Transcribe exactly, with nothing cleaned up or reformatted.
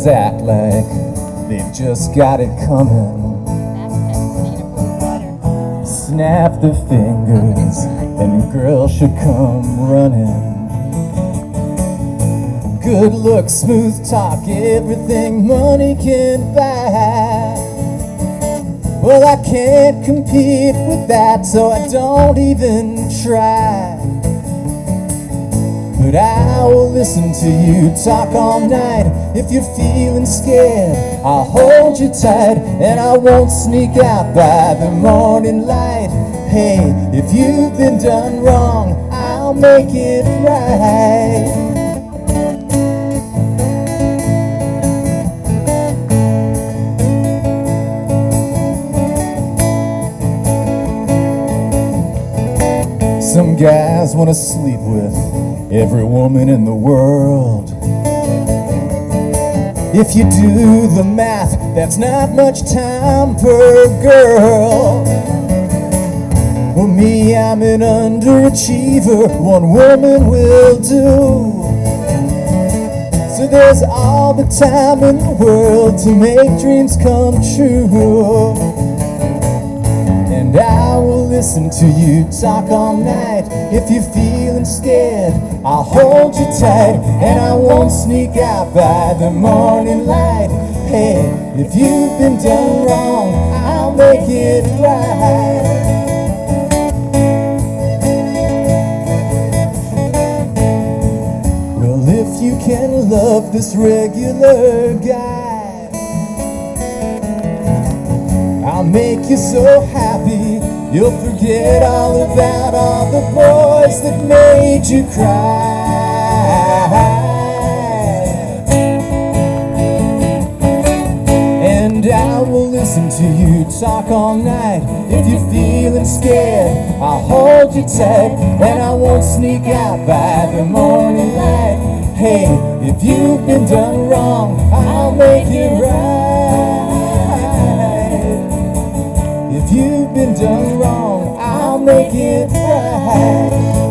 guys act like they've just got it coming. Snap their fingers and girls should come running. Good looks, smooth talk, everything money can buy. Well, I can't compete with that, so I don't even try. But I will listen to you talk all night. If you're feeling scared, I'll hold you tight, and I won't sneak out by the morning light. Hey, if you've been done wrong, I'll make it right. Some guys want to sleep with every woman in the world. If you do the math, that's not much time per girl. Well, me, I'm an underachiever, one woman will do. So there's all the time in the world to make dreams come true. And I will listen to you talk all night. If you're feeling scared, I'll hold you tight, and I won't sneak out by the morning light. Hey, if you've been done wrong, I'll make it right. Well, if you can love this regular guy, I'll make you so happy you'll forget all about all the boys that made you cry. And I will listen to you talk all night. If you're feeling scared, I'll hold you tight, and I won't sneak out by the morning light. Hey, if you've been done wrong, I'll make it right. If you've been done wrong, I'll make it right.